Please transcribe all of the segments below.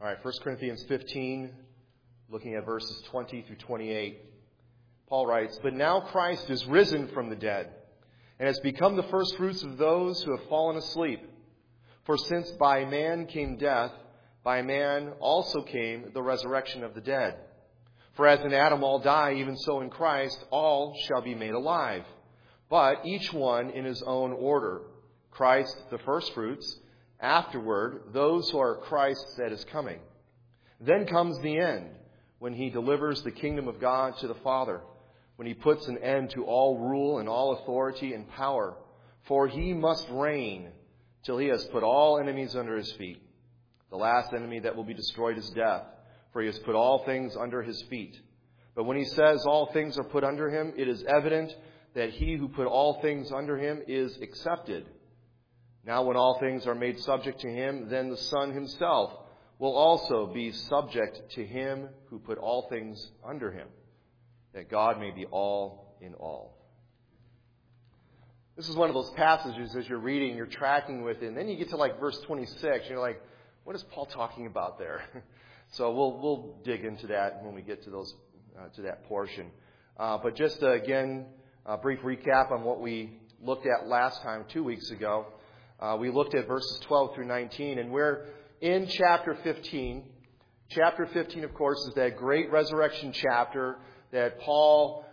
All right, 1 Corinthians 15, looking at verses 20 through 28. Paul writes, "But now Christ is risen from the dead, and has become the firstfruits of those who have fallen asleep. For since by man came death, by man also came the resurrection of the dead. For as in Adam all die, even so in Christ all shall be made alive. But each one in his own order. Christ the firstfruits, afterward those who are Christ's that is coming. Then comes the end, when he delivers the kingdom of God to the Father, when he puts an end to all rule and all authority and power. For he must reign till he has put all enemies under his feet. The last enemy that will be destroyed is death, for he has put all things under his feet. But when he says all things are put under him, it is evident that he who put all things under him is accepted. Now when all things are made subject to him, then the Son himself will also be subject to him who put all things under him, that God may be all in all." This is one of those passages as you're reading, you're tracking with it, and then you get to like verse 26, and you're like, what is Paul talking about there? So we'll dig into that when we get to those to that portion. But just again, a brief recap on what we looked at last time, 2 weeks ago. We looked at verses 12 through 19, and we're in chapter 15. Chapter 15, of course, is that great resurrection chapter that Paul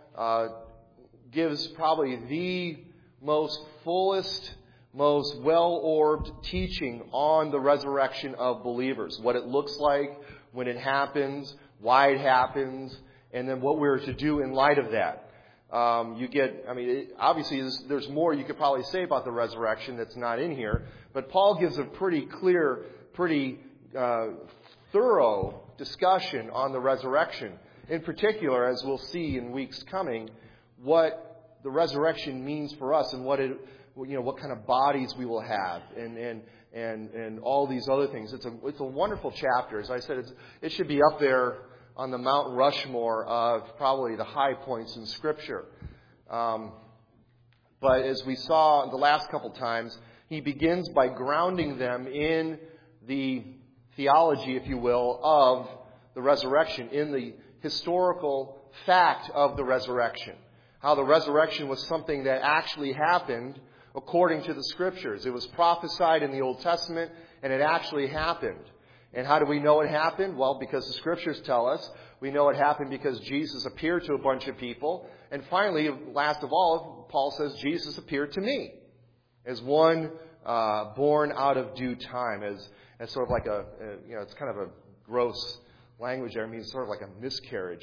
gives probably the most fullest, most well-orbed teaching on the resurrection of believers. What it looks like when it happens, why it happens, and then what we're to do in light of that. Obviously there's more you could probably say about the resurrection that's not in here, but Paul gives a pretty clear, pretty thorough discussion on the resurrection. In particular, as we'll see in weeks coming, what the resurrection means for us and what kind of bodies we will have and all these other things. It's a wonderful chapter. As I said, it should be up there on the Mount Rushmore of probably the high points in Scripture. But as we saw the last couple times, he begins by grounding them in the theology, if you will, of the resurrection, in the historical fact of the resurrection. How the resurrection was something that actually happened according to the Scriptures. It was prophesied in the Old Testament, and it actually happened. And how do we know it happened? Well, because the Scriptures tell us. We know it happened because Jesus appeared to a bunch of people. And finally, last of all, Paul says, Jesus appeared to me as one born out of due time, as sort of like it's kind of a gross language there. I mean, it's sort of like a miscarriage.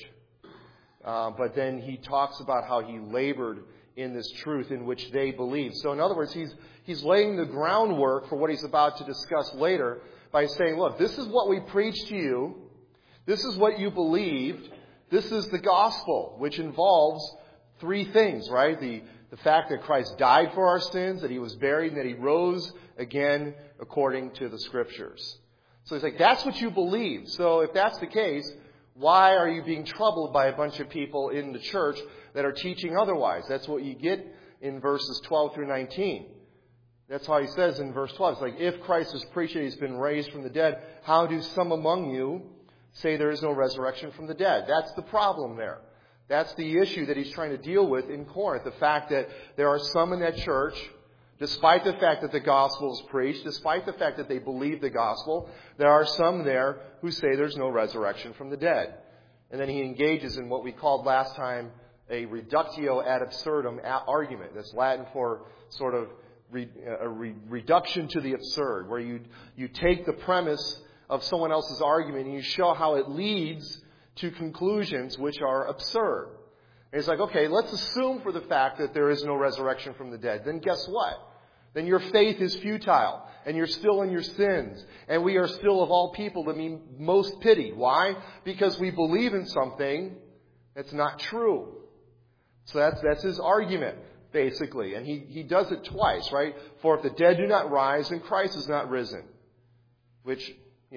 But then he talks about how he labored in this truth in which they believe. So in other words, he's laying the groundwork for what he's about to discuss later by saying, look, this is what we preached to you. This is what you believed. This is the gospel, which involves three things, right? The fact that Christ died for our sins, that he was buried, and that he rose again according to the Scriptures. So he's like, that's what you believe. So if that's the case, why are you being troubled by a bunch of people in the church that are teaching otherwise? That's what you get in verses 12 through 19. That's how he says in verse 12. It's like, if Christ is preached that he's been raised from the dead, how do some among you say there is no resurrection from the dead? That's the problem there. That's the issue that he's trying to deal with in Corinth. The fact that there are some in that church, despite the fact that the gospel is preached, despite the fact that they believe the gospel, there are some there who say there's no resurrection from the dead. And then he engages in what we called last time a reductio ad absurdum argument. That's Latin for sort of a reduction to the absurd, where you take the premise of someone else's argument and you show how it leads to conclusions which are absurd. And it's like, okay, let's assume for the fact that there is no resurrection from the dead. Then guess what? Then your faith is futile, and you're still in your sins, and we are still of all people to be most pitied. Why? Because we believe in something that's not true. So that's his argument, basically. And he does it twice, right? For if the dead do not rise, then Christ is not risen. Which,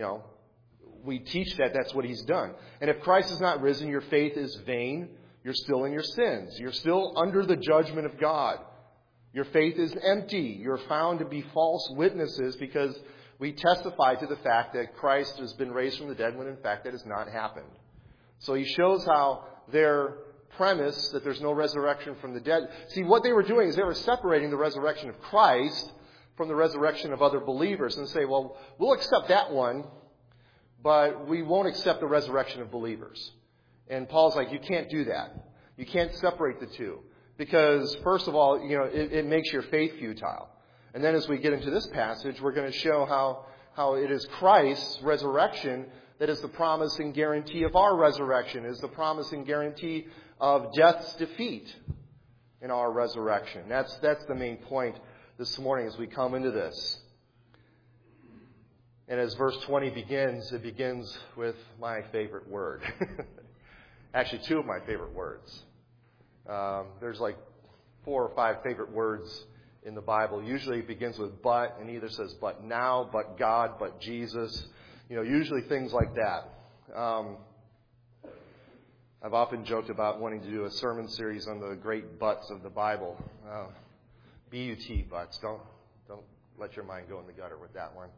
we teach that's what he's done. And if Christ is not risen, your faith is vain. You're still in your sins. You're still under the judgment of God. Your faith is empty. You're found to be false witnesses because we testify to the fact that Christ has been raised from the dead when in fact that has not happened. So he shows how their premise that there's no resurrection from the dead. See, what they were doing is they were separating the resurrection of Christ from the resurrection of other believers and say, well, we'll accept that one, but we won't accept the resurrection of believers. And Paul's like, you can't do that. You can't separate the two. Because, first of all, it makes your faith futile. And then as we get into this passage, we're going to show how it is Christ's resurrection that is the promise and guarantee of our resurrection, is the promise and guarantee of death's defeat in our resurrection. That's the main point this morning as we come into this. And as verse 20 begins, it begins with my favorite word. Actually, two of my favorite words. There's like 4 or 5 favorite words in the Bible. Usually it begins with but, and either says but now, but God, but Jesus. Usually things like that. I've often joked about wanting to do a sermon series on the great buts of the Bible. B-U-T, buts. Don't let your mind go in the gutter with that one.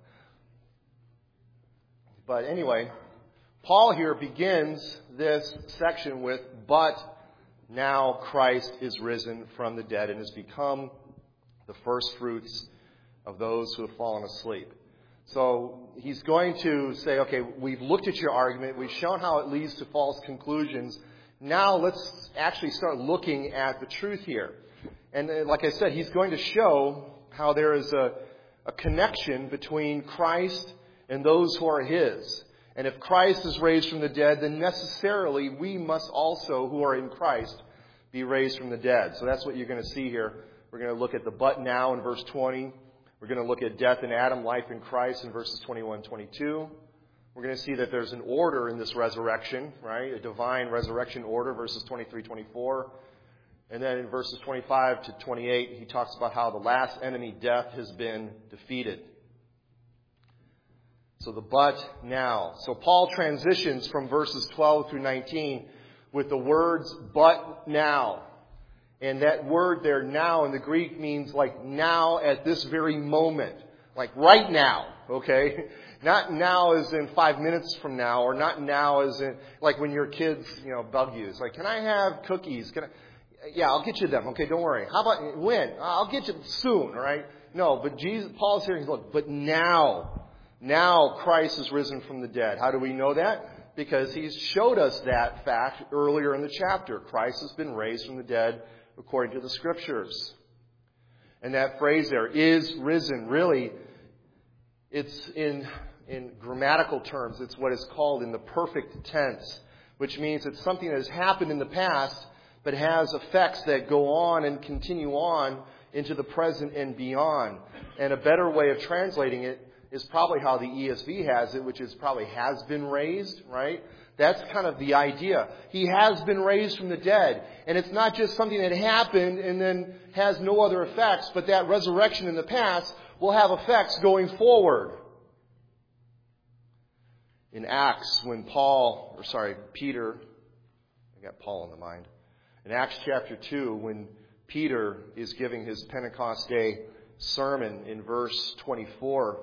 But anyway, Paul here begins this section with, but now Christ is risen from the dead and has become the first fruits of those who have fallen asleep. So he's going to say, okay, we've looked at your argument. We've shown how it leads to false conclusions. Now let's actually start looking at the truth here. And like I said, he's going to show how there is a connection between Christ and those who are his. And if Christ is raised from the dead, then necessarily we must also, who are in Christ, be raised from the dead. So that's what you're going to see here. We're going to look at the but now in verse 20. We're going to look at death in Adam, life in Christ in verses 21 and 22. We're going to see that there's an order in this resurrection, right? A divine resurrection order, verses 23, 24. And then in verses 25 to 28, he talks about how the last enemy, death, has been defeated. So the but now. So Paul transitions from verses 12 through 19 with the words but now. And that word there, now, in the Greek means like now at this very moment. Like right now, okay? Not now as in 5 minutes from now, or not now as in, like when your kids, bug you. It's like, can I have cookies? Yeah, I'll get you them. Okay, don't worry. How about when? I'll get you soon, all right? No, but Paul's here, look, but now Christ is risen from the dead. How do we know that? Because he's showed us that fact earlier in the chapter. Christ has been raised from the dead according to the Scriptures. And that phrase there, is risen, really, it's in grammatical terms, it's what is called in the perfect tense, which means it's something that has happened in the past, but has effects that go on and continue on into the present and beyond. And a better way of translating it is probably how the ESV has it, which is probably has been raised, right? That's kind of the idea. He has been raised from the dead. And it's not just something that happened and then has no other effects, but that resurrection in the past will have effects going forward. In Acts, when Peter, I got Paul in the mind. In Acts chapter 2, when Peter is giving his Pentecost Day sermon in verse 24,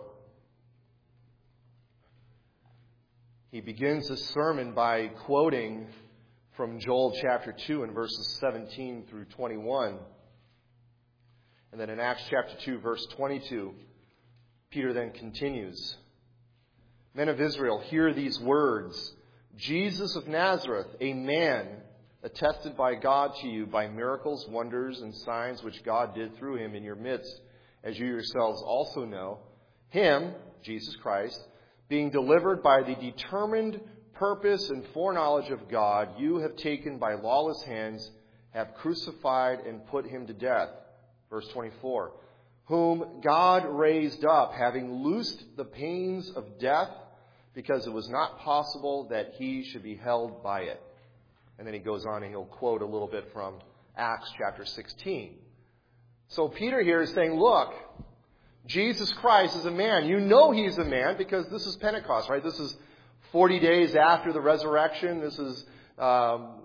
he begins his sermon by quoting from Joel chapter 2 in verses 17 through 21. And then in Acts chapter 2, verse 22, Peter then continues. Men of Israel, hear these words. Jesus of Nazareth, a man attested by God to you by miracles, wonders, and signs which God did through him in your midst, as you yourselves also know. Him, Jesus Christ, being delivered by the determined purpose and foreknowledge of God, you have taken by lawless hands, have crucified and put him to death. Verse 24. Whom God raised up, having loosed the pains of death, because it was not possible that he should be held by it. And then he goes on and he'll quote a little bit from Acts chapter 16. So Peter here is saying, look, Jesus Christ is a man. You know he's a man because this is Pentecost, right? This is 40 days after the resurrection. This is,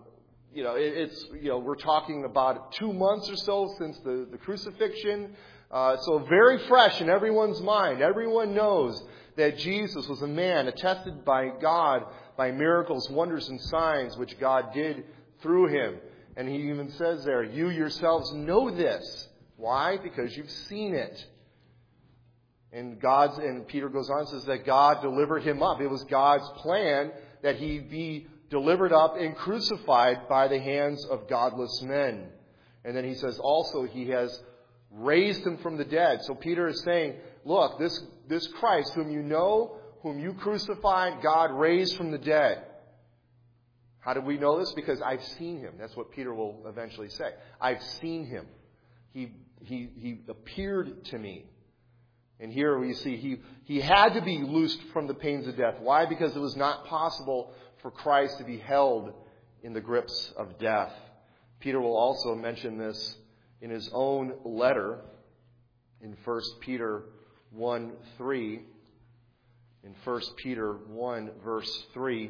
we're talking about 2 months or so since the crucifixion. So very fresh in everyone's mind. Everyone knows that Jesus was a man attested by God by miracles, wonders, and signs which God did through him. And he even says there, you yourselves know this. Why? Because you've seen it. And Peter goes on and says that God delivered him up. It was God's plan that he be delivered up and crucified by the hands of godless men. And then he says also he has raised him from the dead. So Peter is saying, look, this Christ whom you know, whom you crucified, God raised from the dead. How do we know this? Because I've seen him. That's what Peter will eventually say. I've seen him. He appeared to me. And here we see he had to be loosed from the pains of death. Why? Because it was not possible for Christ to be held in the grips of death. Peter will also mention this in his own letter in 1 Peter 1:3. In 1 Peter 1, verse 3,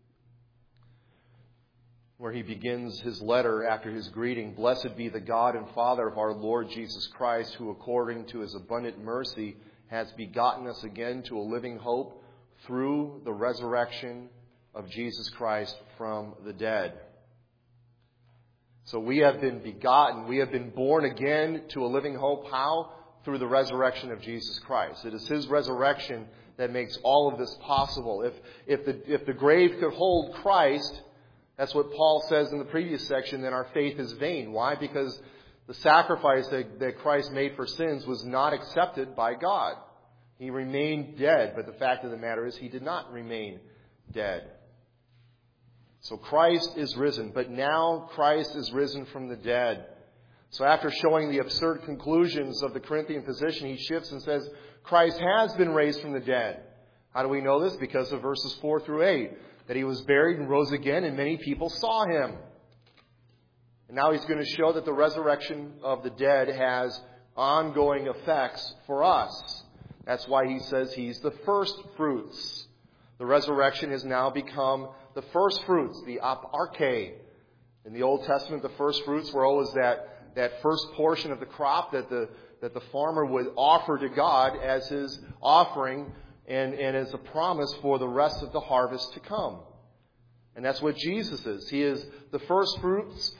where he begins his letter after his greeting, Blessed be the God and Father of our Lord Jesus Christ, who according to his abundant mercy has begotten us again to a living hope through the resurrection of Jesus Christ from the dead. So we have been begotten, we have been born again to a living hope. How? Through the resurrection of Jesus Christ. It is his resurrection that makes all of this possible. If the grave could hold Christ, that's what Paul says in the previous section, then our faith is vain. Why? Because the sacrifice that Christ made for sins was not accepted by God. He remained dead, but the fact of the matter is he did not remain dead. So Christ is risen, but now Christ is risen from the dead. So after showing the absurd conclusions of the Corinthian position, he shifts and says, Christ has been raised from the dead. How do we know this? Because of verses 4 through 8. That he was buried and rose again, and many people saw him. And now he's going to show that the resurrection of the dead has ongoing effects for us. That's why he says he's the first fruits. The resurrection has now become the first fruits, the aparche. In the Old Testament, the first fruits were always that first portion of the crop that the farmer would offer to God as his offering and as a promise for the rest of the harvest to come. And that's what Jesus is. He is the first fruits,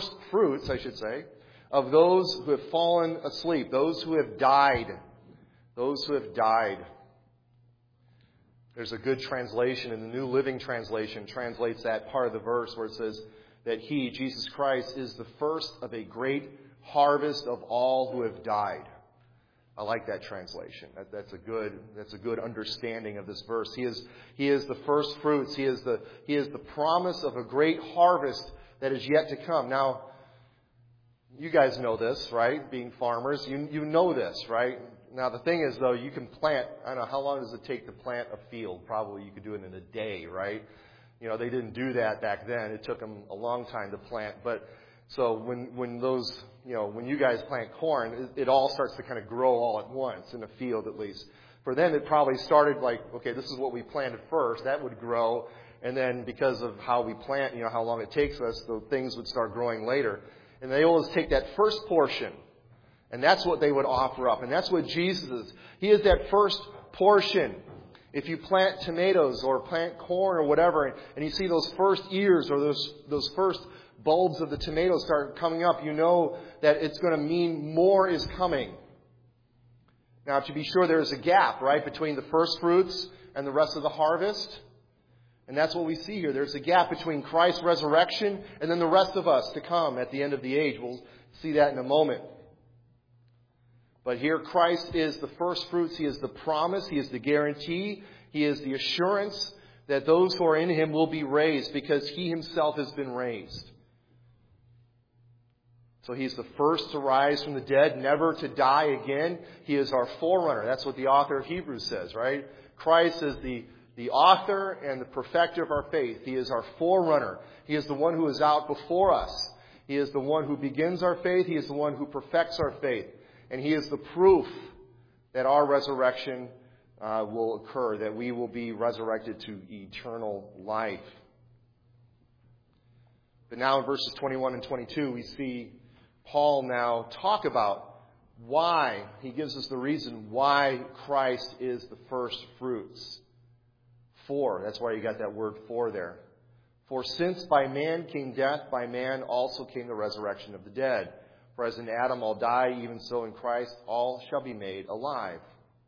of those who have fallen asleep, those who have died. Those who have died. There's a good translation in the New Living Translation translates that part of the verse where it says that he, Jesus Christ, is the first of a great harvest of all who have died. I like that translation. That's a good understanding of this verse. He is the first fruits. He is the promise of a great harvest that is yet to come. Now, you guys know this, right? Being farmers, you know this, right? Now, the thing is, though, you can plant, I don't know, how long does it take to plant a field? Probably you could do it in a day, right? You know, they didn't do that back then. It took them a long time to plant. But so when you guys plant corn, it all starts to kind of grow all at once, in a field at least. For them, it probably started like, okay, this is what we planted first. That would grow. And then because of how we plant, how long it takes us, the things would start growing later. And they always take that first portion. And that's what they would offer up. And that's what Jesus is. He is that first portion. If you plant tomatoes or plant corn or whatever, and you see those first ears or those first bulbs of the tomatoes start coming up, you know that it's going to mean more is coming. Now, to be sure, there is a gap, right, between the first fruits and the rest of the harvest. And that's what we see here. There's a gap between Christ's resurrection and then the rest of us to come at the end of the age. We'll see that in a moment. But here Christ is the first fruits. He is the promise. He is the guarantee. He is the assurance that those who are in him will be raised because he himself has been raised. So he's the first to rise from the dead, never to die again. He is our forerunner. That's what the author of Hebrews says, right? Christ is the author and the perfecter of our faith. He is our forerunner. He is the one who is out before us. He is the one who begins our faith. He is the one who perfects our faith. And he is the proof that our resurrection will occur, that we will be resurrected to eternal life. But now in verses 21 and 22, we see Paul now talk about why. He gives us the reason why Christ is the first fruits. For. That's why you got that word for there. For since by man came death, by man also came the resurrection of the dead. For as in Adam all die, even so in Christ all shall be made alive.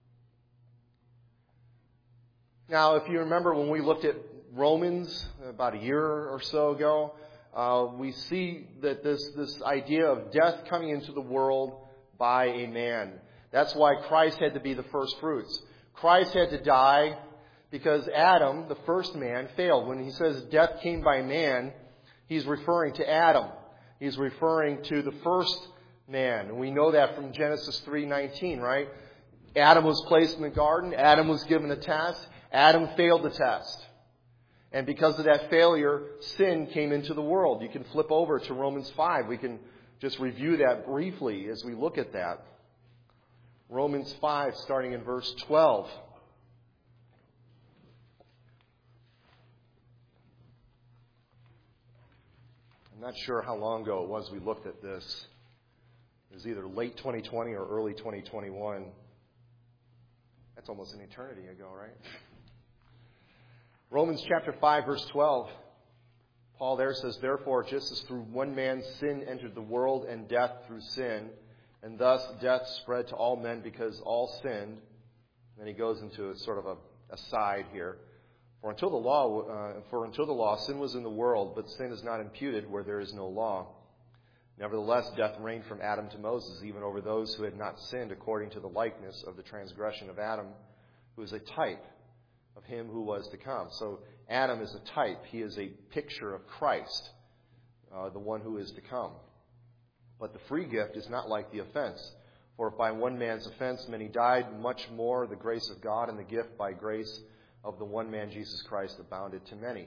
Now, if you remember when we looked at Romans about a year or so ago, we see that this idea of death coming into the world by a man. That's why Christ had to be the first fruits. Christ had to die because Adam, the first man, failed. When he says death came by man, he's referring to Adam. He's referring to the first man. And we know that from Genesis 3:19, right? Adam was placed in the garden. Adam was given a test. Adam failed the test. And because of that failure, sin came into the world. You can flip over to Romans 5. We can just review that briefly as we look at that. Romans 5, starting in verse 12. I'm not sure how long ago it was we looked at this. It was either late 2020 or early 2021. That's almost an eternity ago, right? Romans chapter 5, verse 12. Paul there says, therefore, just as through one man sin entered the world, and death through sin, and thus death spread to all men because all sinned. Then he goes into a sort of a aside here. For until the law, sin was in the world, but sin is not imputed where there is no law. Nevertheless, death reigned from Adam to Moses, even over those who had not sinned, according to the likeness of the transgression of Adam, who is a type of him who was to come. So Adam is a type. He is a picture of Christ, the one who is to come. But the free gift is not like the offense. For if by one man's offense many died, much more the grace of God and the gift by grace of the one man Jesus Christ abounded to many.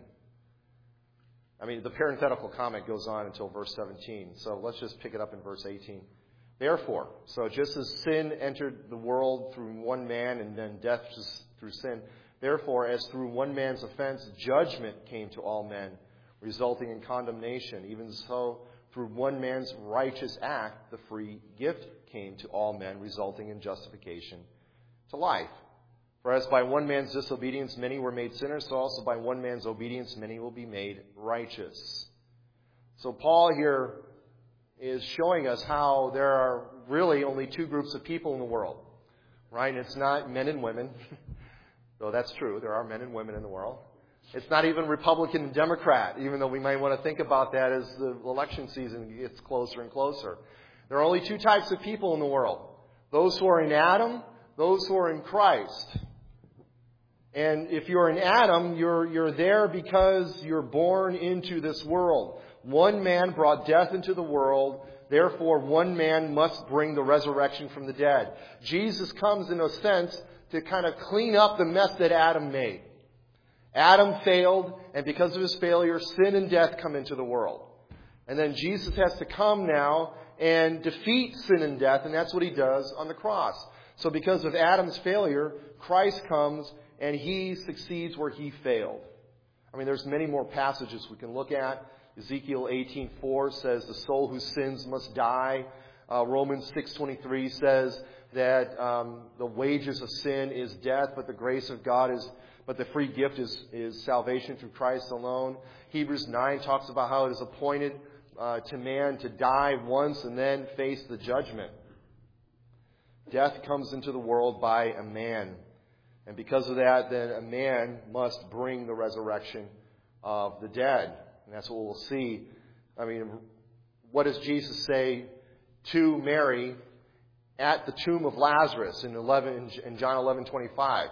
I mean, the parenthetical comment goes on until verse 17. So let's just pick it up in verse 18. Therefore, so just as sin entered the world through one man and then death through sin, therefore, as through one man's offense, judgment came to all men, resulting in condemnation. Even so, through one man's righteous act, the free gift came to all men, resulting in justification to life. For as by one man's disobedience many were made sinners, so also by one man's obedience many will be made righteous. So Paul here is showing us how there are really only two groups of people in the world, right? It's not men and women, though that's true. There are men and women in the world. It's not even Republican and Democrat, even though we might want to think about that as the election season gets closer and closer. There are only two types of people in the world. Those who are in Adam, those who are in Christ. And if you're in Adam, you're there because you're born into this world. One man brought death into the world. Therefore, one man must bring the resurrection from the dead. Jesus comes, in a sense, to kind of clean up the mess that Adam made. Adam failed, and because of his failure, sin and death come into the world. And then Jesus has to come now and defeat sin and death, and that's what he does on the cross. So because of Adam's failure, Christ comes and he succeeds where he failed. I mean, there's many more passages we can look at. Ezekiel 18:4 says the soul who sins must die. Romans 6:23 says that the wages of sin is death, but the grace of God but the free gift is salvation through Christ alone. Hebrews 9 talks about how it is appointed to man to die once and then face the judgment. Death comes into the world by a man. And because of that, then a man must bring the resurrection of the dead. And that's what we'll see. I mean, what does Jesus say to Mary at the tomb of Lazarus in John 11:25?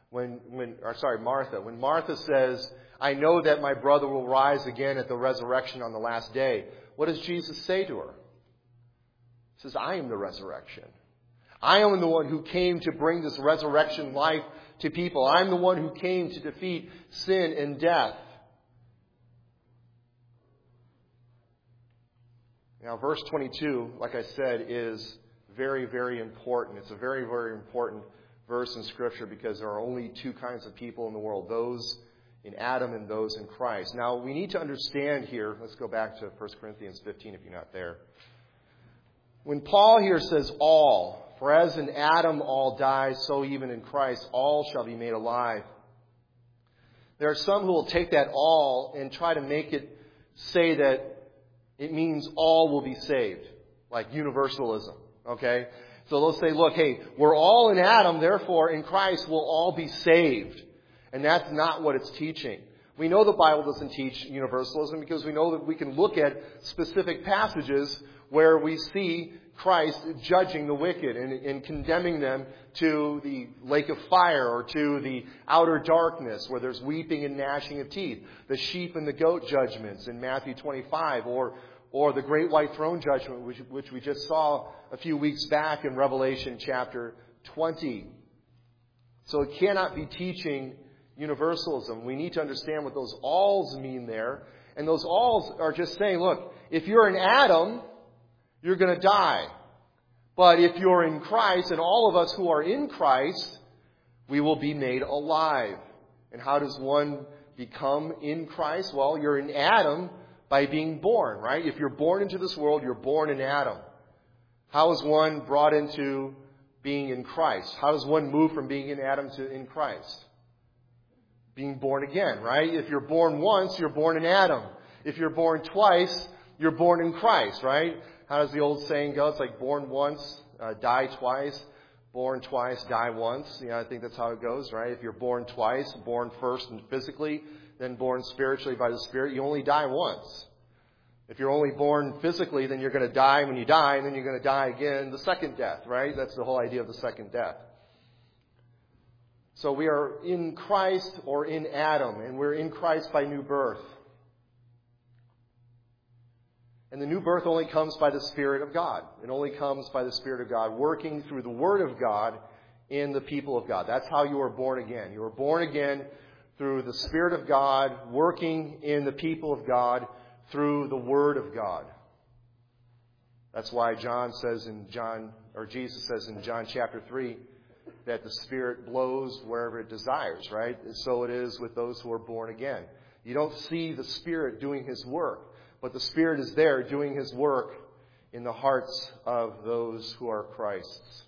Martha. When Martha says, I know that my brother will rise again at the resurrection on the last day. What does Jesus say to her? He says, I am the resurrection. I am the one who came to bring this resurrection life to people. I'm the one who came to defeat sin and death. Now, verse 22, like I said, is very, very important. It's a very, very important verse in Scripture because there are only two kinds of people in the world, those in Adam and those in Christ. Now, we need to understand here, let's go back to 1 Corinthians 15 if you're not there. When Paul here says all, for as in Adam all die, so even in Christ all shall be made alive. There are some who will take that all and try to make it say that it means all will be saved, like universalism, okay? So they'll say, look, hey, we're all in Adam, therefore in Christ we'll all be saved. And that's not what it's teaching. We know the Bible doesn't teach universalism because we know that we can look at specific passages where we see Christ judging the wicked and condemning them to the lake of fire or to the outer darkness where there's weeping and gnashing of teeth. The sheep and the goat judgments in Matthew 25 or the great white throne judgment which we just saw a few weeks back in Revelation chapter 20. So it cannot be teaching universalism. We need to understand what those alls mean there. And those alls are just saying, look, if you're in Adam, you're going to die. But if you're in Christ, and all of us who are in Christ, we will be made alive. And how does one become in Christ? Well, you're in Adam by being born, right? If you're born into this world, you're born in Adam. How is one brought into being in Christ? How does one move from being in Adam to in Christ? Being born again, right? If you're born once, you're born in Adam. If you're born twice, you're born in Christ, right? How does the old saying go? It's like born once, die twice. Born twice, die once. I think that's how it goes, right? If you're born twice, born first and physically, then born spiritually by the Spirit, you only die once. If you're only born physically, then you're going to die when you die, and then you're going to die again the second death, right? That's the whole idea of the second death. So we are in Christ or in Adam, and we're in Christ by new birth. And the new birth only comes by the Spirit of God. It only comes by the Spirit of God working through the Word of God in the people of God. That's how you are born again. You are born again through the Spirit of God working in the people of God through the Word of God. That's why Jesus says in John chapter 3 that the Spirit blows wherever it desires, right? And so it is with those who are born again. You don't see the Spirit doing His work, but the Spirit is there doing His work in the hearts of those who are Christ's.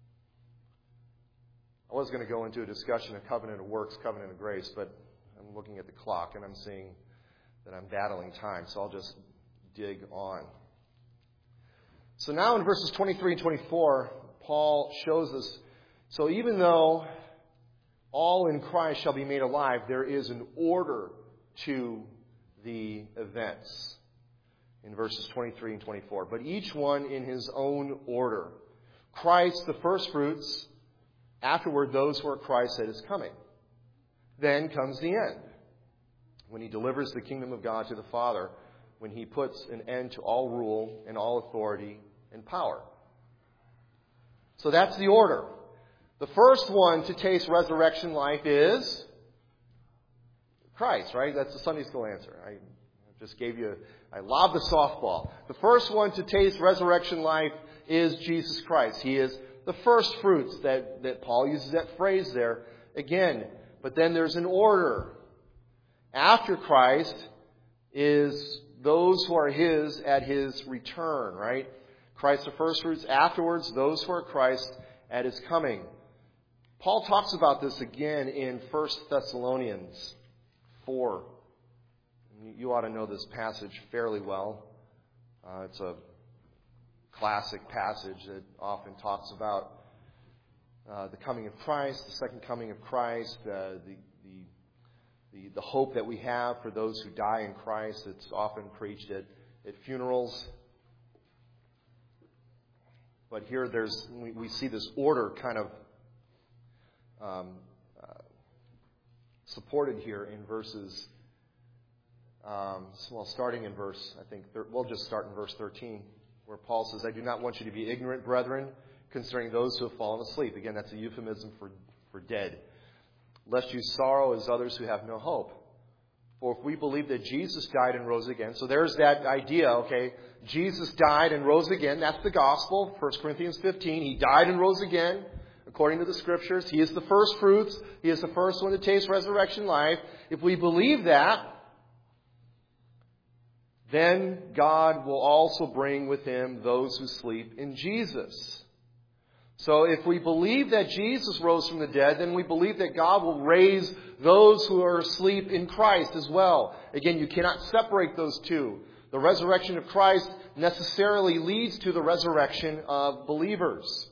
I was going to go into a discussion of covenant of works, covenant of grace, but I'm looking at the clock and I'm seeing that I'm battling time, so I'll just dig on. So now in verses 23 and 24, Paul shows us, so even though all in Christ shall be made alive, there is an order to the events in verses 23 and 24. But each one in his own order. Christ, the first fruits. Afterward, those who are Christ at His coming. Then comes the end, when He delivers the kingdom of God to the Father, when He puts an end to all rule and all authority and power. So that's the order. The first one to taste resurrection life is Christ, right? That's the Sunday school answer. I just gave you, I lobbed the softball. The first one to taste resurrection life is Jesus Christ. He is the first fruits that Paul uses that phrase there again. But then there's an order. After Christ is those who are His at His return, right? Christ the first fruits. Afterwards, those who are Christ at His coming. Paul talks about this again in 1 Thessalonians 4. You ought to know this passage fairly well. It's a classic passage that often talks about the coming of Christ, the second coming of Christ, the hope that we have for those who die in Christ. It's often preached at funerals. But here we see this order kind of supported here in verses, starting in verse, we'll just start in verse 13, where Paul says, I do not want you to be ignorant, brethren, concerning those who have fallen asleep. Again, that's a euphemism for dead. Lest you sorrow as others who have no hope. For if we believe that Jesus died and rose again, so there's that idea, okay, Jesus died and rose again, that's the gospel, 1 Corinthians 15, He died and rose again, according to the Scriptures. He is the first fruits, He is the first one to taste resurrection life. If we believe that, then God will also bring with him those who sleep in Jesus. So if we believe that Jesus rose from the dead, then we believe that God will raise those who are asleep in Christ as well. Again, you cannot separate those two. The resurrection of Christ necessarily leads to the resurrection of believers.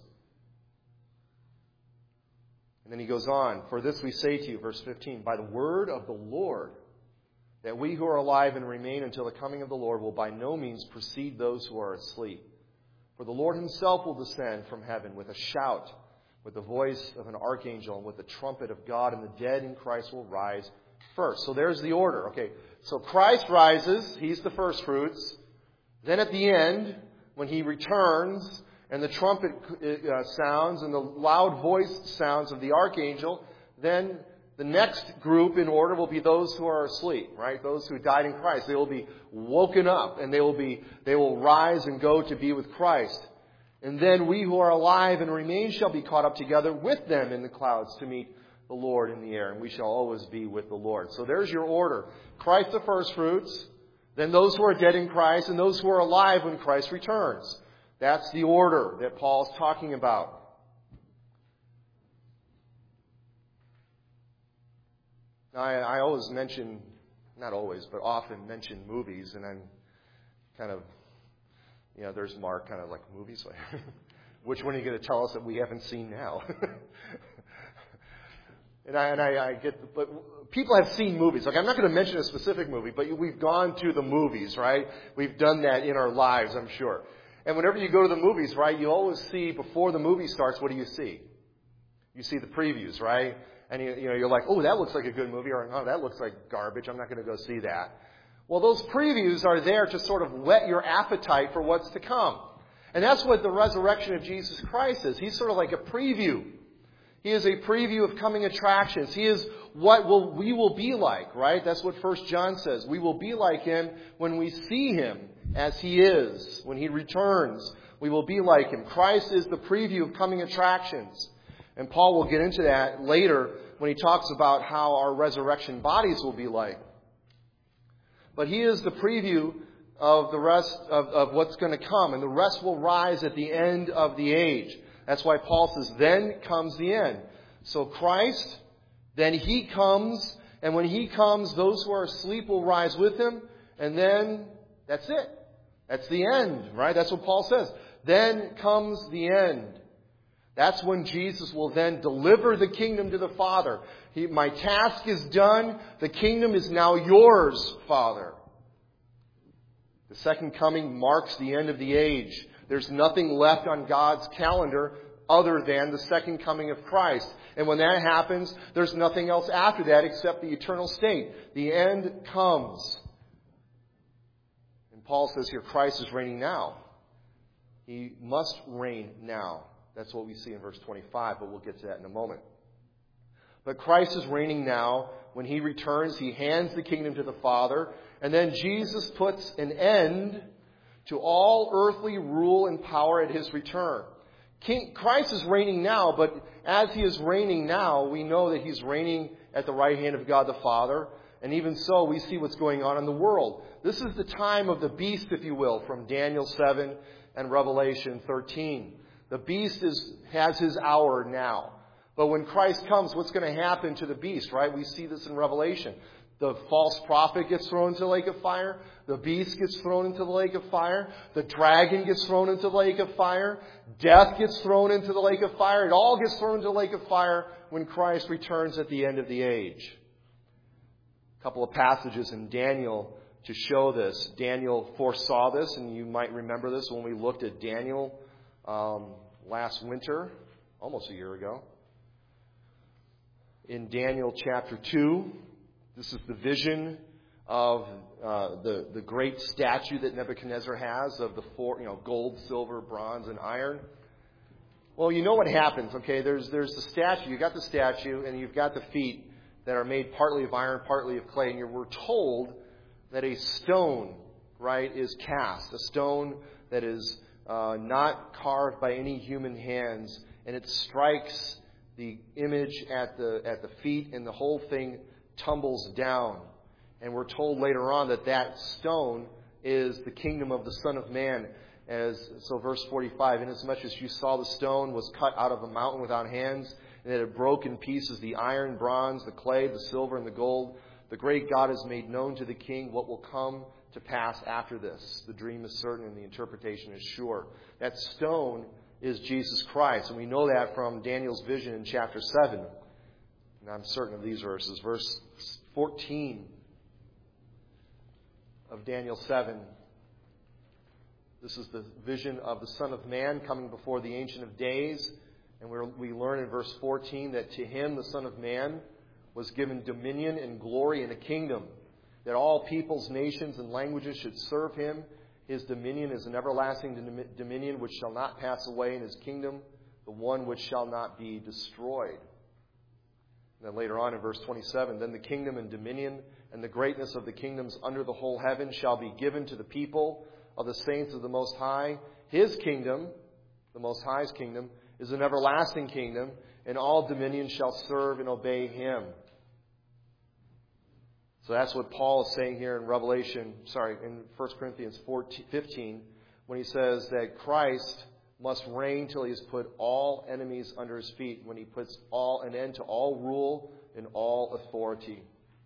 And then he goes on, "For this we say to you," verse 15, "by the word of the Lord, that we who are alive and remain until the coming of the Lord will by no means precede those who are asleep. For the Lord himself will descend from heaven with a shout, with the voice of an archangel, and with the trumpet of God, and the dead in Christ will rise first." So there's the order. Okay, so Christ rises. He's the first fruits. Then at the end, when he returns, and the trumpet sounds, and the loud voice sounds of the archangel, then the next group in order will be those who are asleep, right? Those who died in Christ. They will be woken up, and they will rise and go to be with Christ. And then we who are alive and remain shall be caught up together with them in the clouds to meet the Lord in the air, and we shall always be with the Lord. So there's your order. Christ the first fruits, then those who are dead in Christ, and those who are alive when Christ returns. That's the order that Paul's talking about. Now, I always mention, not always, but often mention movies, and I'm kind of, there's Mark, kind of like movies. Which one are you going to tell us that we haven't seen now? and I get, but people have seen movies. Like, I'm not going to mention a specific movie, but we've gone to the movies, right? We've done that in our lives, I'm sure. And whenever you go to the movies, right, you always see, before the movie starts, what do you see? You see the previews, right? And you're like, oh, that looks like a good movie, or oh, that looks like garbage. I'm not going to go see that. Well, those previews are there to sort of whet your appetite for what's to come. And that's what the resurrection of Jesus Christ is. He's sort of like a preview. He is a preview of coming attractions. He is what we will be like, right? That's what 1 John says. We will be like him when we see him as he is. When he returns, we will be like him. Christ is the preview of coming attractions. And Paul will get into that later when he talks about how our resurrection bodies will be like. But he is the preview of the rest of what's going to come. And the rest will rise at the end of the age. That's why Paul says, then comes the end. So Christ, then he comes. And when he comes, those who are asleep will rise with him. And then that's it. That's the end, right? That's what Paul says. Then comes the end. That's when Jesus will then deliver the kingdom to the Father. My task is done. The kingdom is now yours, Father. The second coming marks the end of the age. There's nothing left on God's calendar other than the second coming of Christ. And when that happens, there's nothing else after that except the eternal state. The end comes. And Paul says here, Christ is reigning now. He must reign now. That's what we see in verse 25, but we'll get to that in a moment. But Christ is reigning now. When he returns, he hands the kingdom to the Father. And then Jesus puts an end to all earthly rule and power at his return. Christ is reigning now, but as he is reigning now, we know that he's reigning at the right hand of God the Father. And even so, we see what's going on in the world. This is the time of the beast, if you will, from Daniel 7 and Revelation 13. The beast has his hour now. But when Christ comes, what's going to happen to the beast, right? We see this in Revelation. The false prophet gets thrown into the lake of fire. The beast gets thrown into the lake of fire. The dragon gets thrown into the lake of fire. Death gets thrown into the lake of fire. It all gets thrown into the lake of fire when Christ returns at the end of the age. A couple of passages in Daniel to show this. Daniel foresaw this, and you might remember this when we looked at Daniel last winter, almost a year ago. In Daniel chapter 2, this is the vision of the great statue that Nebuchadnezzar has of the four, gold, silver, bronze, and iron. Well, you know what happens, okay? There's the statue. You got the statue, and you've got the feet that are made partly of iron, partly of clay. And we're told that a stone, right, is cast. A stone that is not carved by any human hands, and it strikes the image at the feet, and the whole thing tumbles down. And we're told later on that stone is the kingdom of the Son of Man. So verse 45, inasmuch as you saw the stone was cut out of a mountain without hands, and it had broken pieces the iron, bronze, the clay, the silver, and the gold, the great God has made known to the king what will come to pass after this. The dream is certain and the interpretation is sure. That stone is Jesus Christ, and we know that from Daniel's vision in chapter 7. And I'm certain of these verses. Verse 14 of Daniel 7. This is the vision of the Son of Man coming before the Ancient of Days. And we learn in verse 14 that to him, the Son of Man, was given dominion and glory and a kingdom, that all peoples, nations, and languages should serve him. His dominion is an everlasting dominion which shall not pass away, in his kingdom the one which shall not be destroyed. And then later on in verse 27, then the kingdom and dominion and the greatness of the kingdoms under the whole heaven shall be given to the people of the saints of the Most High. His kingdom, the Most High's kingdom, is an everlasting kingdom, and all dominions shall serve and obey him. So that's what Paul is saying here in in 1 Corinthians 15, when he says that Christ must reign till he has put all enemies under his feet, when he puts an end to all rule and all authority.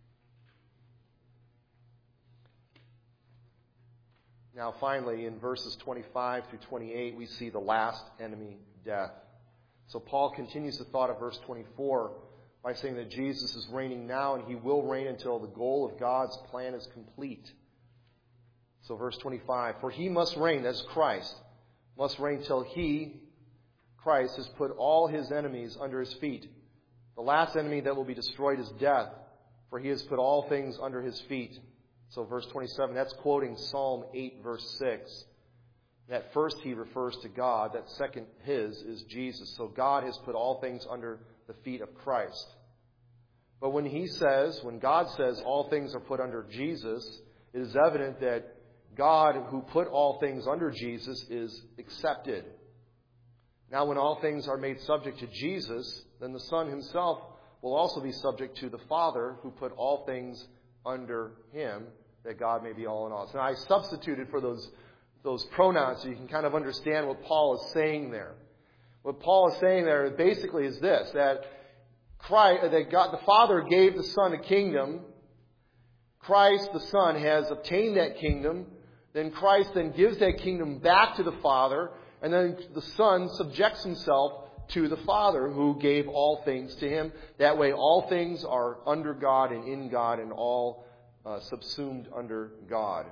Now finally, in verses 25 through 28, we see the last enemy, death. So Paul continues the thought of verse 24 by saying that Jesus is reigning now, and he will reign until the goal of God's plan is complete. So verse 25, for he must reign, that's Christ, must reign till he, Christ, has put all his enemies under his feet. The last enemy that will be destroyed is death, for he has put all things under his feet. So verse 27, that's quoting Psalm 8, verse 6. That first he refers to God. That second his is Jesus. So God has put all things under the feet of Christ. But when God says all things are put under Jesus, it is evident that God, who put all things under Jesus, is accepted. Now when all things are made subject to Jesus, then the Son himself will also be subject to the Father, who put all things under him, that God may be all in all. So I substituted for those pronouns so you can kind of understand what Paul is saying there. What Paul is saying there basically is this, that God the Father gave the Son a kingdom. Christ the Son has obtained that kingdom. Then Christ then gives that kingdom back to the Father, and then the Son subjects himself to the Father, who gave all things to him. That way all things are under God and in God, and all subsumed under God.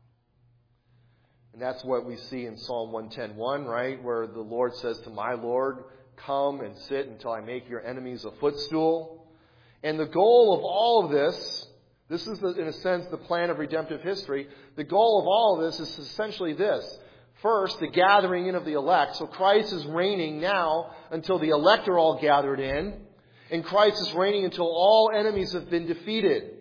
And that's what we see in Psalm 110:1, right? Where the Lord says to my Lord, come and sit until I make your enemies a footstool. And the goal of all of this is, in a sense, the plan of redemptive history. The goal of all of this is essentially this. First, the gathering in of the elect. So Christ is reigning now until the elect are all gathered in. And Christ is reigning until all enemies have been defeated.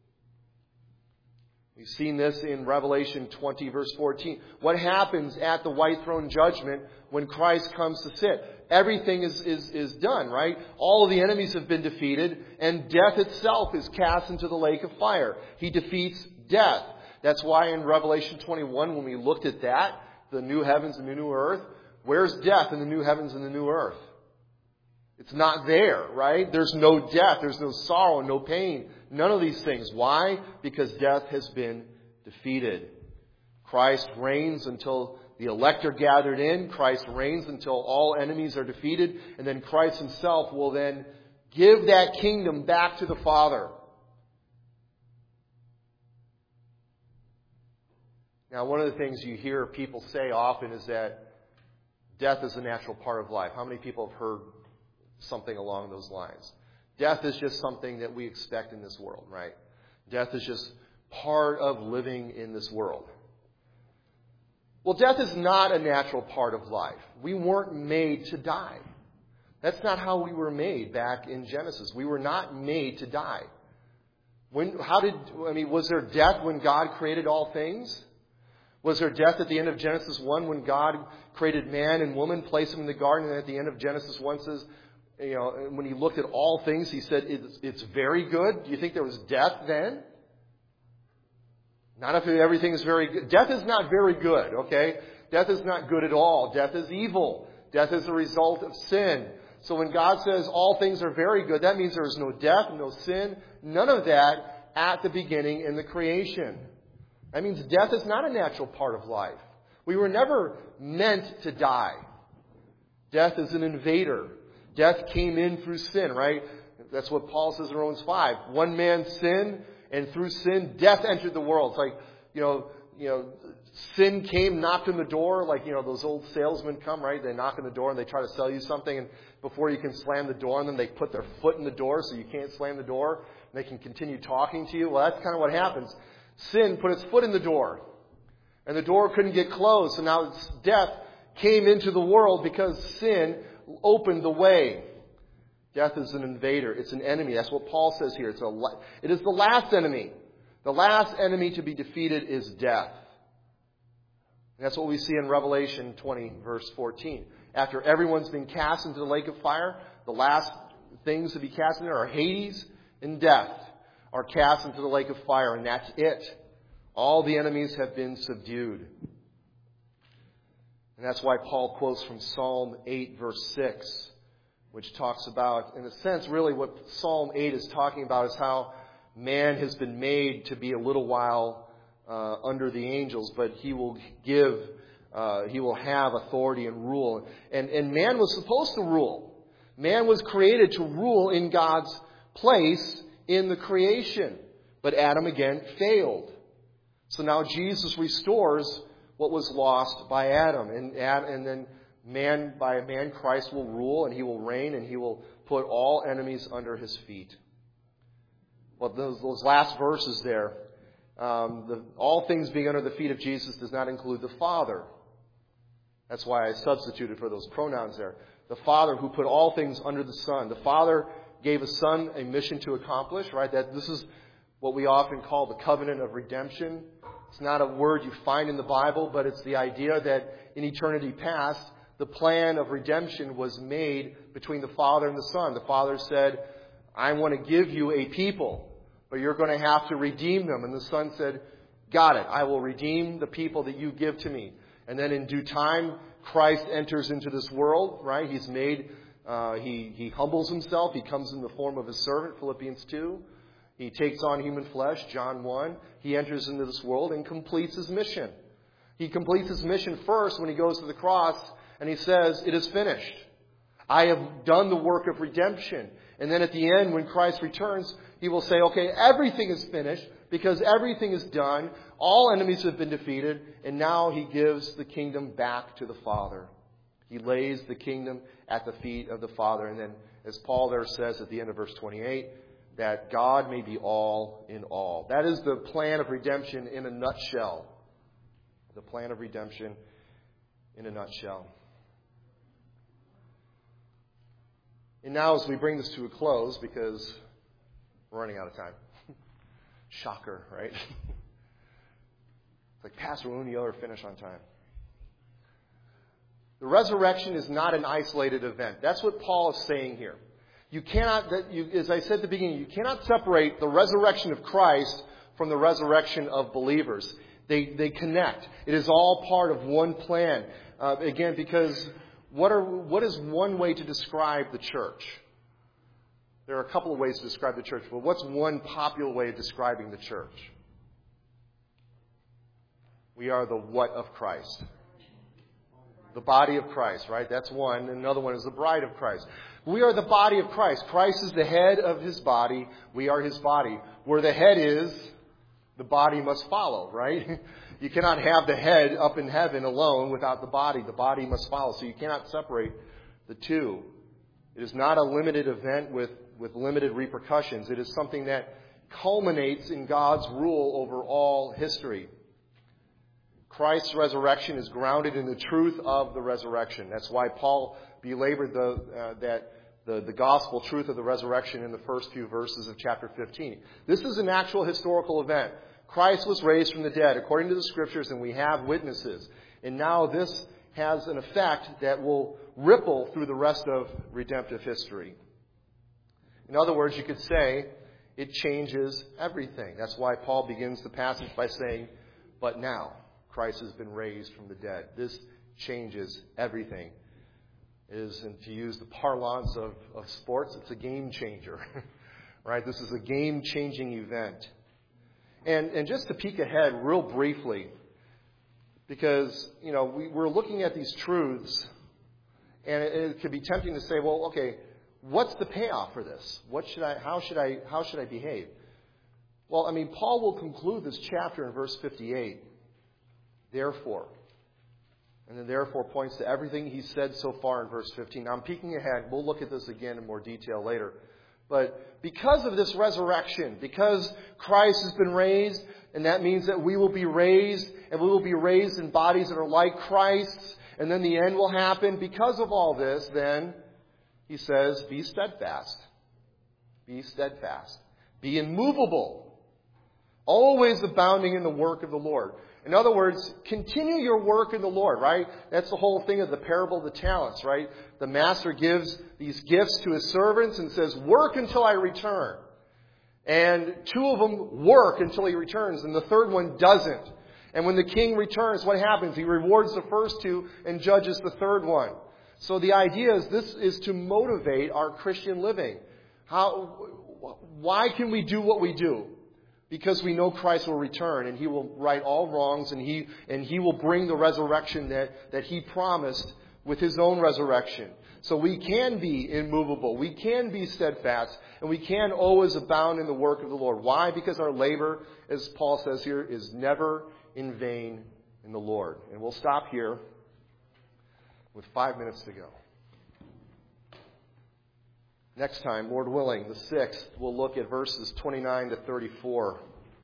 We've seen this in Revelation 20, verse 14. What happens at the white throne judgment when Christ comes to sit? Everything is done, right? All of the enemies have been defeated, and death itself is cast into the lake of fire. He defeats death. That's why in Revelation 21, when we looked at that, the new heavens and the new earth, where's death in the new heavens and the new earth? It's not there, right? There's no death. There's no sorrow, no pain. None of these things. Why? Because death has been defeated. Christ reigns until the elect are gathered in. Christ reigns until all enemies are defeated. And then Christ himself will then give that kingdom back to the Father. Now, one of the things you hear people say often is that death is a natural part of life. How many people have heard something along those lines? Death is just something that we expect in this world, right? Death is just part of living in this world. Well, death is not a natural part of life. We weren't made to die. That's not how we were made back in Genesis. We were not made to die. Was there death when God created all things? Was there death at the end of Genesis 1 when God created man and woman, placed them in the garden, and at the end of Genesis 1 says, when he looked at all things, he said, it's very good. Do you think there was death then? Not if everything is very good. Death is not very good, okay? Death is not good at all. Death is evil. Death is a result of sin. So when God says all things are very good, that means there is no death, no sin, none of that at the beginning in the creation. That means death is not a natural part of life. We were never meant to die. Death is an invader. Death came in through sin, right? That's what Paul says in Romans 5. One man sinned, and through sin, death entered the world. It's like, sin came, knocked on the door, like, those old salesmen come, right? They knock on the door and they try to sell you something, and before you can slam the door on them, they put their foot in the door so you can't slam the door, and they can continue talking to you. Well, that's kind of what happens. Sin put its foot in the door, and the door couldn't get closed, so now death came into the world because sin opened the way. Death is an invader. It's an enemy. That's what Paul says here. It is the last enemy. The last enemy to be defeated is death. And that's what we see in Revelation 20, verse 14. After everyone's been cast into the lake of fire, the last things to be cast in there are Hades and death are cast into the lake of fire, and that's it. All the enemies have been subdued. And that's why Paul quotes from Psalm 8, verse 6, which talks about, in a sense, really what Psalm 8 is talking about is how man has been made to be a little while under the angels, but he will have authority and rule. And man was supposed to rule. Man was created to rule in God's place in the creation. But Adam again failed. So now Jesus restores what was lost by Adam. And then by man, Christ will rule and he will reign and he will put all enemies under his feet. Well, those last verses there, all things being under the feet of Jesus does not include the Father. That's why I substituted for those pronouns there. The Father who put all things under the Son. The Father gave a Son a mission to accomplish, right? That this is what we often call the covenant of redemption. It's not a word you find in the Bible, but it's the idea that in eternity past, the plan of redemption was made between the Father and the Son. The Father said, I want to give you a people, but you're going to have to redeem them. And the Son said, got it. I will redeem the people that you give to me. And then in due time, Christ enters into this world, right? He's made, he humbles himself. He comes in the form of a servant, Philippians 2. He takes on human flesh, John 1. He enters into this world and completes his mission. He completes his mission first when he goes to the cross and he says, it is finished. I have done the work of redemption. And then at the end, when Christ returns, he will say, okay, everything is finished because everything is done. All enemies have been defeated. And now he gives the kingdom back to the Father. He lays the kingdom at the feet of the Father. And then, as Paul there says at the end of verse 28, that God may be all in all. That is the plan of redemption in a nutshell. The plan of redemption in a nutshell. And now as we bring this to a close, because we're running out of time. Shocker, right? It's like, Pastor, when will you ever finish on time? The resurrection is not an isolated event. That's what Paul is saying here. You cannot, as I said at the beginning, you cannot separate the resurrection of Christ from the resurrection of believers. They connect. It is all part of one plan. Again, because what is one way to describe the church? There are a couple of ways to describe the church, but what's one popular way of describing the church? We are the what of Christ? The body of Christ, right? That's one. And another one is the bride of Christ. We are the body of Christ. Christ is the head of his body. We are his body. Where the head is, the body must follow, right? You cannot have the head up in heaven alone without the body. The body must follow. So you cannot separate the two. It is not a limited event with limited repercussions. It is something that culminates in God's rule over all history. Christ's resurrection is grounded in the truth of the resurrection. That's why Paul belabored the gospel truth of the resurrection in the first few verses of chapter 15. This is an actual historical event. Christ was raised from the dead according to the Scriptures, and we have witnesses. And now this has an effect that will ripple through the rest of redemptive history. In other words, you could say, it changes everything. That's why Paul begins the passage by saying, but now Christ has been raised from the dead. This changes everything. It is, and to use the parlance of sports, it's a game changer. Right? This is a game-changing event. And just to peek ahead real briefly, because, we're looking at these truths, and it could be tempting to say, well, okay, what's the payoff for this? How should I behave? Well, Paul will conclude this chapter in verse 58. Therefore. And then therefore points to everything he said so far in verse 15. Now, I'm peeking ahead. We'll look at this again in more detail later. But because of this resurrection, because Christ has been raised, and that means that we will be raised, and we will be raised in bodies that are like Christ's, and then the end will happen. Because of all this, then, he says, be steadfast. Be steadfast. Be immovable. Always abounding in the work of the Lord. In other words, continue your work in the Lord, right? That's the whole thing of the parable of the talents, right? The master gives these gifts to his servants and says, work until I return. And two of them work until he returns, and the third one doesn't. And when the king returns, what happens? He rewards the first two and judges the third one. So the idea is this is to motivate our Christian living. Why can we do what we do? Because we know Christ will return and he will right all wrongs and he will bring the resurrection that he promised with his own resurrection. So we can be immovable, we can be steadfast, and we can always abound in the work of the Lord. Why? Because our labor, as Paul says here, is never in vain in the Lord. And we'll stop here with 5 minutes to go. Next time, Lord willing, the 6th, we'll look at verses 29 to 34.